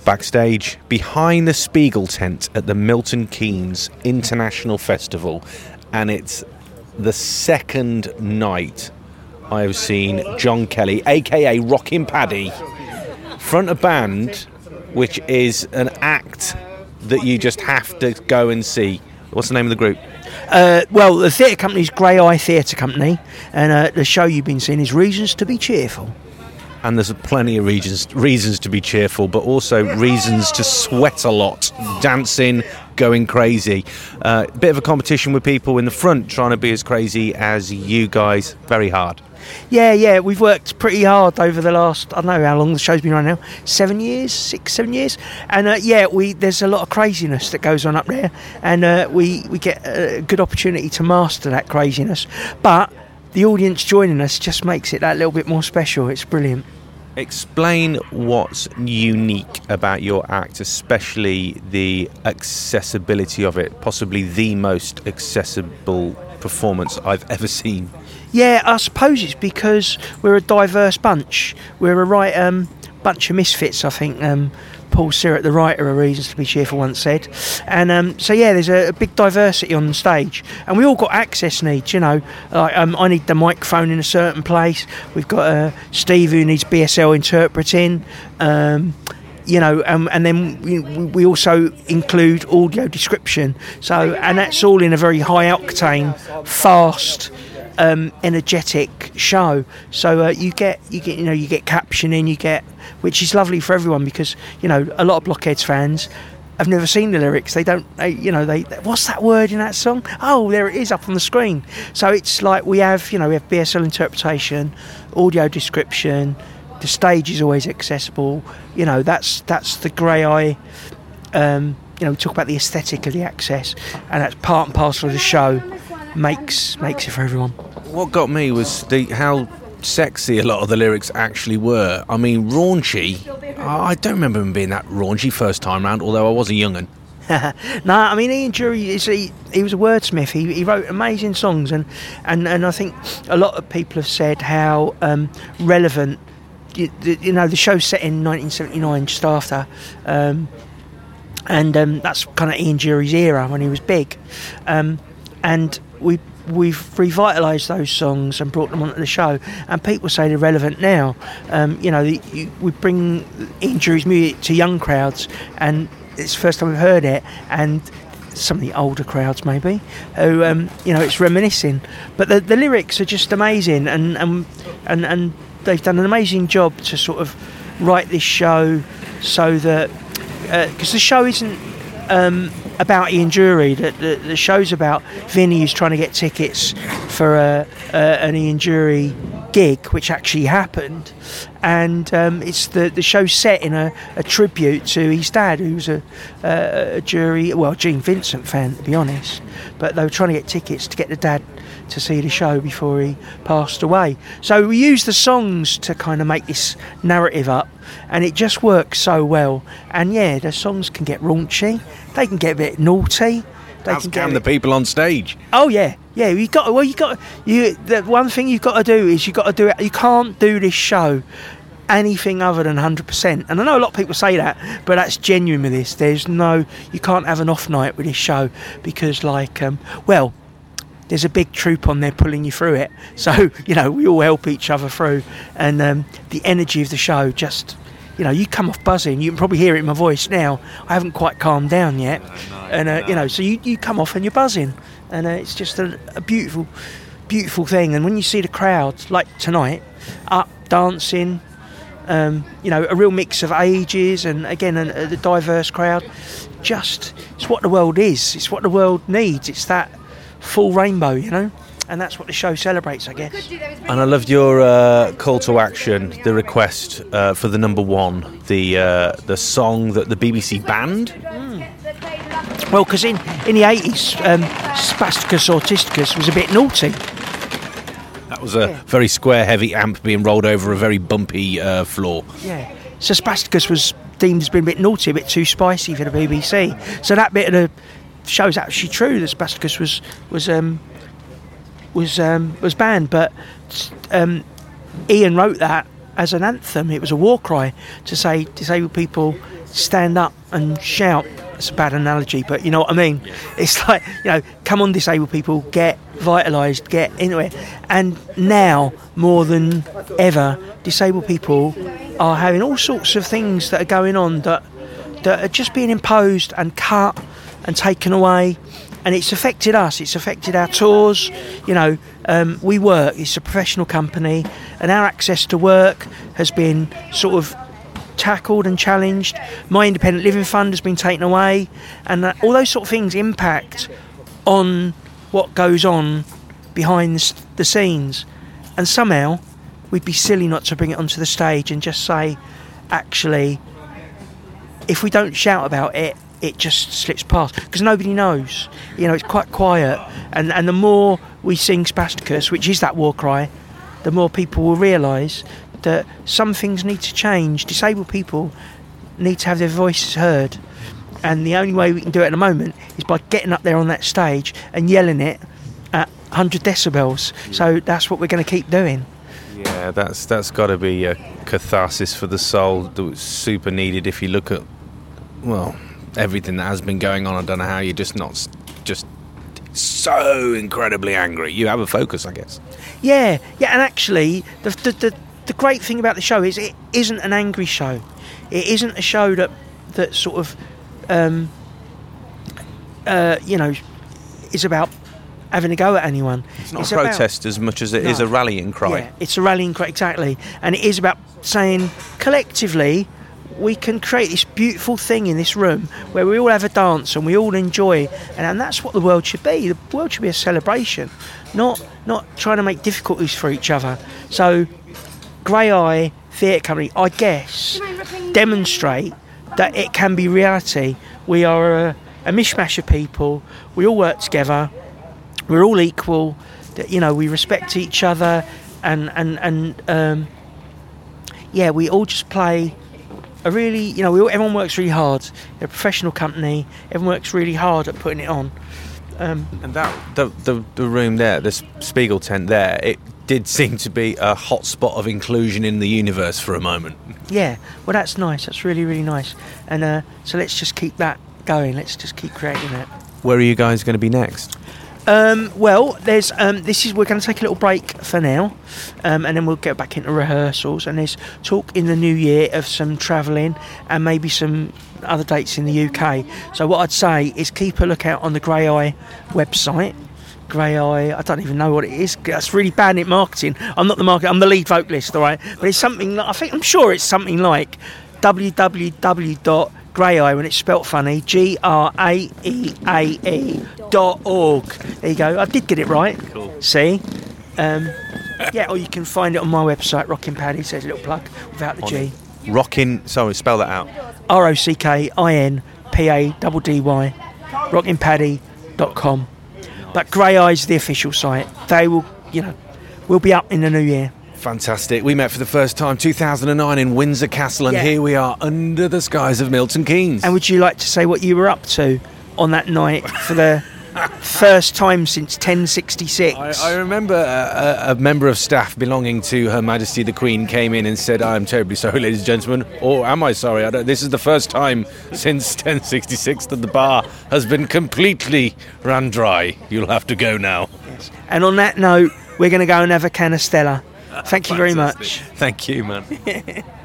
backstage behind the Spiegel tent at the Milton Keynes International Festival, and it's the second night I have seen John Kelly, aka Rockin' Paddy, front a band, which is an act that you just have to go and see. What's the name of the group? Well, the theatre company is Grey Eye Theatre Company, and the show you've been seeing is Reasons to Be Cheerful. And there's plenty of reasons to be cheerful, but also reasons to sweat a lot, dancing, going crazy. Bit of a competition with people in the front trying to be as crazy as you guys. Very hard. Yeah, we've worked pretty hard over the last, I don't know how long the show's been running now, 7 years, 7 years. And there's a lot of craziness that goes on up there, and we get a good opportunity to master that craziness. But the audience joining us just makes it that little bit more special. It's brilliant. Explain what's unique about your act, especially the accessibility of it, possibly the most accessible performance I've ever seen. Yeah, I suppose it's because we're a diverse bunch. We're a right bunch of misfits, I think. Paul Sirrett, the writer of Reasons to Be Cheerful, once said. And there's a big diversity on the stage, and we all got access needs. Like, I need the microphone in a certain place. We've got Steve who needs BSL interpreting. And then we also include audio description. So, and that's all in a very high octane, fast, energetic show. So you get captioning, which is lovely for everyone, because a lot of Blockheads fans have never seen the lyrics. They don't, what's that word in that song? Oh, there it is up on the screen. So it's like we have BSL interpretation, audio description. The stage is always accessible. That's the Grey Eye. We talk about the aesthetic of the access, and that's part and parcel of the show. Makes it for everyone. What got me was how sexy a lot of the lyrics actually were. I mean, raunchy. I don't remember him being that raunchy first time round, although I was a young'un. No, I mean, Ian Dury, he was a wordsmith. He wrote amazing songs, and I think a lot of people have said how relevant. The show's set in 1979, just after, and that's kind of Ian Dury's era when he was big, and we've revitalised those songs and brought them onto the show, and people say they're relevant now. We bring Ian Dury's music to young crowds, and it's the first time we've heard it, and some of the older crowds maybe, who it's reminiscing, but the lyrics are just amazing, and they've done an amazing job to sort of write this show so that because the show isn't about Ian Dury, the show's about Vinny, who's trying to get tickets for an Ian Dury gig, which actually happened, and it's the show's set in a tribute to his dad, who was a Gene Vincent fan, to be honest, but they were trying to get tickets to get the dad to see the show before he passed away. So we use the songs to kind of make this narrative up, and it just works so well. And yeah, the songs can get raunchy, they can get a bit naughty. Can the people on stage? Oh yeah. The one thing you've got to do is you've got to do it. You can't do this show anything other than 100%. And I know a lot of people say that, but that's genuine with this. You can't have an off night with this show, because there's a big troop on there pulling you through it. So, we all help each other through. And the energy of the show just, you come off buzzing. You can probably hear it in my voice now. I haven't quite calmed down yet. So you come off and you're buzzing. And it's just a beautiful, beautiful thing. And when you see the crowd, like tonight, up, dancing, a real mix of ages, and again, the diverse crowd, it's what the world is. It's what the world needs. It's that full rainbow, and that's what the show celebrates, I guess. And I loved your call to action, the request for the number one, the song that the BBC banned. Well, because in the 80s, Spasticus Autisticus was a bit naughty. That was a very square, heavy amp being rolled over a very bumpy floor. Yeah. So Spasticus was deemed as being a bit naughty, a bit too spicy for the BBC. So that bit of the show's actually true, that Spasticus was banned, but Ian wrote that as an anthem. It was a war cry to say disabled people stand up and shout. It's a bad analogy, but you know what I mean. Yeah. It's like, come on, disabled people, get vitalised, get into it. And now, more than ever, disabled people are having all sorts of things that are going on that are just being imposed and cut and taken away. And it's affected us. It's affected our tours. We work. It's a professional company, and our access to work has been sort of tackled and challenged. My independent living fund has been taken away, and all those sort of things impact on what goes on behind the scenes. And somehow we'd be silly not to bring it onto the stage and just say, actually, if we don't shout about it, it just slips past, because nobody knows. It's quite quiet, and the more we sing Spasticus, which is that war cry, the more people will realise that some things need to change. Disabled people need to have their voices heard, and the only way we can do it at the moment is by getting up there on that stage and yelling it at 100 decibels. So that's what we're going to keep doing. Yeah, that's got to be a catharsis for the soul that's super needed. If you look at, everything that has been going on, I don't know how you're just not just so incredibly angry. You have a focus, I guess. Yeah, and actually the great thing about the show is it isn't an angry show. It isn't a show that sort of is about having a go at anyone. It's not a protest as much as it is a rallying cry. Yeah, it's a rallying cry, exactly. And it is about saying, collectively, we can create this beautiful thing in this room where we all have a dance and we all enjoy. And that's what the world should be. The world should be a celebration, not trying to make difficulties for each other. So Grey Eye Theatre Company, I guess, demonstrate that it can be reality. We are a mishmash of people. We all work together. We're all equal. That we respect each other, and we all just play a really, everyone works really hard. They're a professional company. Everyone works really hard at putting it on. And that the room there, the Spiegel tent there, it did seem to be a hot spot of inclusion in the universe for a moment. Yeah, well, that's nice. That's really, really nice. And so let's just keep that going. Let's just keep creating it. Where are you guys going to be next? There's we're going to take a little break for now, and then we'll get back into rehearsals. And there's talk in the new year of some travelling and maybe some other dates in the UK. So what I'd say is keep a lookout on the Grey Eye website. Grey Eye, I don't even know what it is. That's really bad at marketing. I'm not the marketer. I'm the lead vocalist, all right. But it's something like, I'm sure it's something like www.greyae, when it's spelt funny, GRAEAE.org. There you go. I did get it right. Cool. See? Or you can find it on my website, Rockin' Paddy. Says a little plug without the G. Spell that out. ROCKINPADDY. RockinPaddy.com. But Grey Eye's the official site. They will, we'll be up in the new year. Fantastic. We met for the first time 2009 in Windsor Castle, and here we are under the skies of Milton Keynes. And would you like to say what you were up to on that night for the first time since 1066? I remember a member of staff belonging to Her Majesty the Queen came in and said, "I'm terribly sorry, ladies and gentlemen," or am I sorry? This is the first time since 1066 that the bar has been completely run dry. You'll have to go now. Yes. And on that note, we're going to go and have a can of Stella. Thank you very much. Thank you, man.